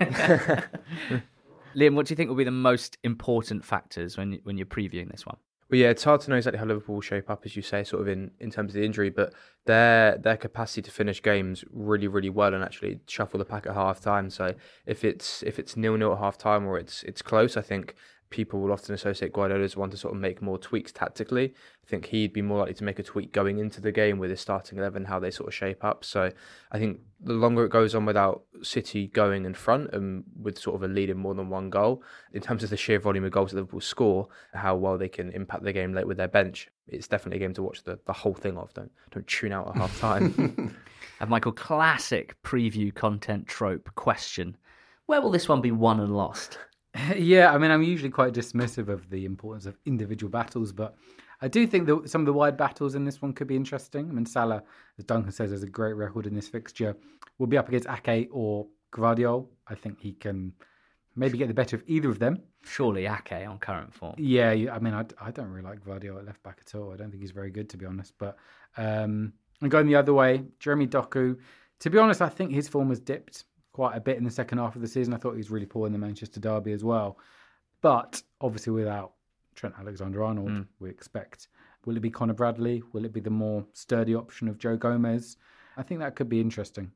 [SPEAKER 3] Liam, what do you think will be the most important factors when you're previewing this one?
[SPEAKER 6] Well, yeah, it's hard to know exactly how Liverpool will shape up, as you say, sort of in terms of the injury, but their capacity to finish games really, really well and actually shuffle the pack at half-time. So if it's 0-0 at half-time or it's close, I think people will often associate Guardiola as one to sort of make more tweaks tactically. I think he'd be more likely to make a tweak going into the game with his starting 11, how they sort of shape up. So I think the longer it goes on without City going in front and with sort of a lead in more than one goal, in terms of the sheer volume of goals that Liverpool score, how well they can impact the game late with their bench, it's definitely a game to watch the whole thing of. Don't tune out at half time.
[SPEAKER 3] And Michael, classic preview content trope question. Where will this one be won and lost?
[SPEAKER 4] Yeah, I mean, I'm usually quite dismissive of the importance of individual battles, but I do think that some of the wide battles in this one could be interesting. I mean, Salah, as Duncan says, has a great record in this fixture. Will be up against Ake or Gvardiol. I think he can maybe get the better of either of them.
[SPEAKER 3] Surely Ake on current form.
[SPEAKER 4] Yeah, I mean, I don't really like Gvardiol at left back at all. I don't think he's very good, to be honest. But and going the other way, Jeremy Doku, to be honest, I think his form has dipped quite a bit in the second half of the season. I thought he was really poor in the Manchester derby as well. But obviously without Trent Alexander-Arnold, we expect. Will it be Conor Bradley? Will it be the more sturdy option of Joe Gomez? I think that could be interesting.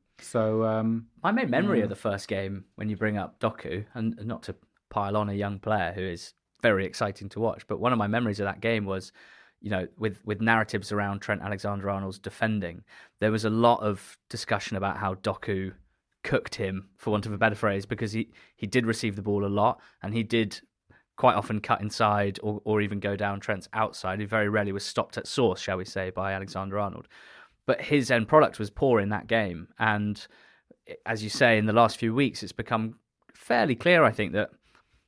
[SPEAKER 4] So
[SPEAKER 3] my main memory of the first game, when you bring up Doku, and not to pile on a young player who is very exciting to watch, but one of my memories of that game was, with narratives around Trent Alexander-Arnold's defending, there was a lot of discussion about how Doku cooked him, for want of a better phrase, because he did receive the ball a lot and he did quite often cut inside or even go down Trent's outside. He very rarely was stopped at source, shall we say, by Alexander-Arnold. But his end product was poor in that game. And as you say, in the last few weeks, it's become fairly clear, I think, that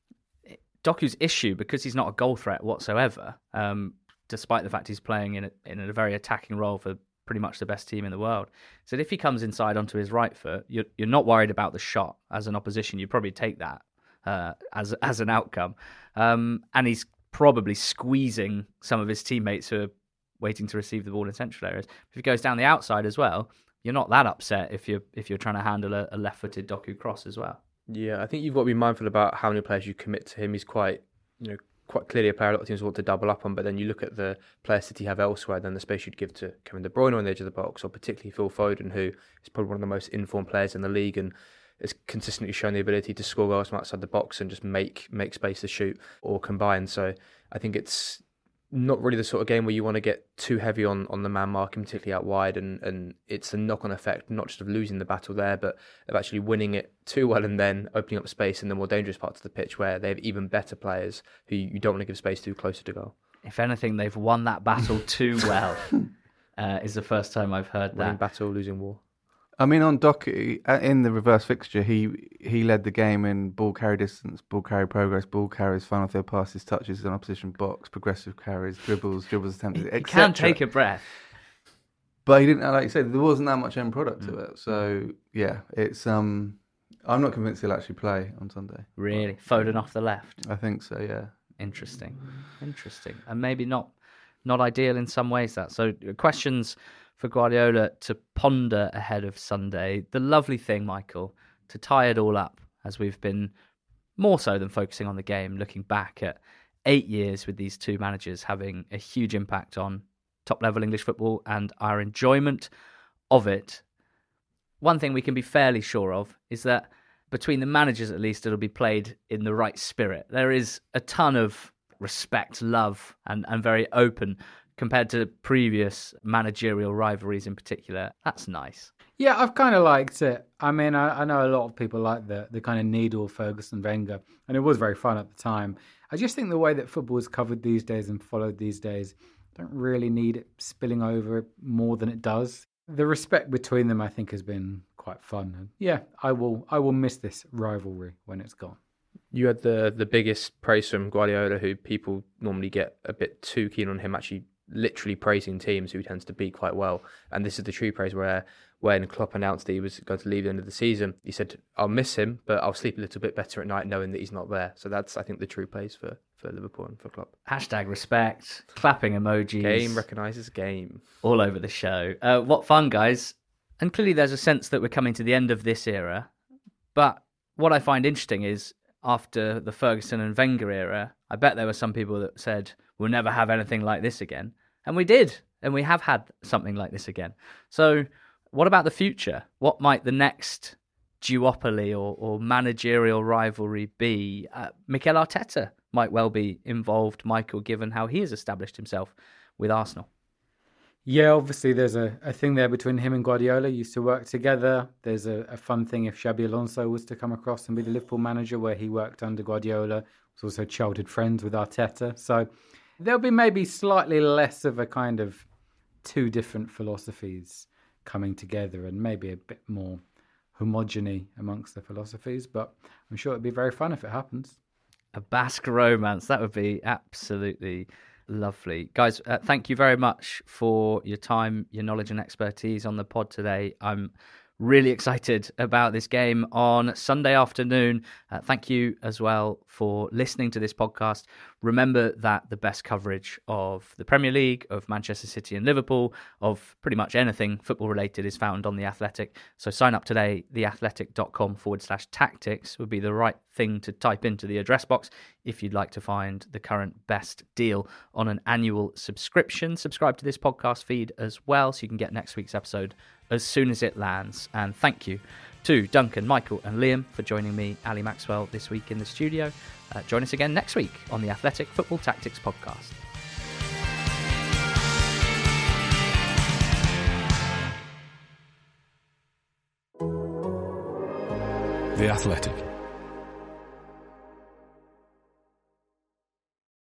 [SPEAKER 3] Doku's issue, because he's not a goal threat whatsoever, despite the fact he's playing in a very attacking role for pretty much the best team in the world. So if he comes inside onto his right foot, you're not worried about the shot as an opposition. You probably take that as an outcome. And he's probably squeezing some of his teammates who are waiting to receive the ball in central areas. If he goes down the outside as well, you're not that upset if you're trying to handle a left-footed Doku cross as well.
[SPEAKER 6] Yeah, I think you've got to be mindful about how many players you commit to him. He's quite clearly a player a lot of teams want to double up on, but then you look at the players City have elsewhere, then the space you'd give to Kevin De Bruyne on the edge of the box, or particularly Phil Foden, who is probably one of the most informed players in the league and has consistently shown the ability to score goals from outside the box and just make space to shoot or combine. So I think it's not really the sort of game where you want to get too heavy on the man marking, particularly out wide, and it's a knock-on effect, not just of losing the battle there, but of actually winning it too well and then opening up space in the more dangerous parts of the pitch where they have even better players who you don't want to give space to closer to goal.
[SPEAKER 3] If anything, they've won that battle too well. Is the first time I've heard that.
[SPEAKER 6] Winning battle, losing war.
[SPEAKER 5] I mean, on Doku, in the reverse fixture, he led the game in ball carry distance, ball carry progress, ball carries, final third passes, touches in opposition box, progressive carries, dribbles attempted, etc.
[SPEAKER 3] He can take a breath.
[SPEAKER 5] But he didn't, like you said, there wasn't that much end product to it. So, yeah, it's... I'm not convinced he'll actually play on Sunday.
[SPEAKER 3] Really? Foden off the left?
[SPEAKER 5] I think so, yeah.
[SPEAKER 3] Interesting. And maybe not ideal in some ways, that. So, questions for Guardiola to ponder ahead of Sunday. The lovely thing, Michael, to tie it all up, as we've been more so than focusing on the game, looking back at 8 years with these two managers having a huge impact on top-level English football and our enjoyment of it. One thing we can be fairly sure of is that between the managers, at least, it'll be played in the right spirit. There is a ton of respect, love, and very open compared to previous managerial rivalries in particular. That's nice.
[SPEAKER 4] Yeah, I've kind of liked it. I mean, I know a lot of people like the kind of needle Ferguson-Wenger, and it was very fun at the time. I just think the way that football is covered these days and followed these days don't really need it spilling over more than it does. The respect between them, I think, has been quite fun. And yeah, I will miss this rivalry when it's gone.
[SPEAKER 6] You had the biggest praise from Guardiola, who people normally get a bit too keen on him actually literally praising teams who he tends to beat quite well. And this is the true praise where when Klopp announced that he was going to leave at the end of the season, he said, I'll miss him, but I'll sleep a little bit better at night knowing that he's not there. So that's, I think, the true praise for Liverpool and for Klopp.
[SPEAKER 3] Hashtag respect, clapping emojis.
[SPEAKER 6] Game recognises game.
[SPEAKER 3] All over the show. What fun, guys. And clearly there's a sense that we're coming to the end of this era. But what I find interesting is after the Ferguson and Wenger era, I bet there were some people that said, we'll never have anything like this again. And we did. And we have had something like this again. So what about the future? What might the next duopoly or managerial rivalry be? Mikel Arteta might well be involved, Michael, given how he has established himself with Arsenal.
[SPEAKER 4] Yeah, obviously there's a thing there between him and Guardiola. Used to work together. There's a fun thing if Xabi Alonso was to come across and be the Liverpool manager, where he worked under Guardiola. Was also childhood friends with Arteta. So there'll be maybe slightly less of a kind of two different philosophies coming together and maybe a bit more homogeny amongst the philosophies. But I'm sure it'd be very fun if it happens.
[SPEAKER 3] A Basque romance. That would be absolutely lovely. Guys, thank you very much for your time, your knowledge and expertise on the pod today. I'm really excited about this game on Sunday afternoon. Thank you as well for listening to this podcast. Remember that the best coverage of the Premier League, of Manchester City and Liverpool, of pretty much anything football related is found on The Athletic. So sign up today. theathletic.com/tactics would be the right thing to type into the address box if you'd like to find the current best deal on an annual subscription. Subscribe to this podcast feed as well so you can get next week's episode as soon as it lands. And thank you to Duncan, Michael and Liam for joining me, Ali Maxwell, this week in the studio. Join us again next week on the Athletic Football Tactics podcast.
[SPEAKER 2] The Athletic.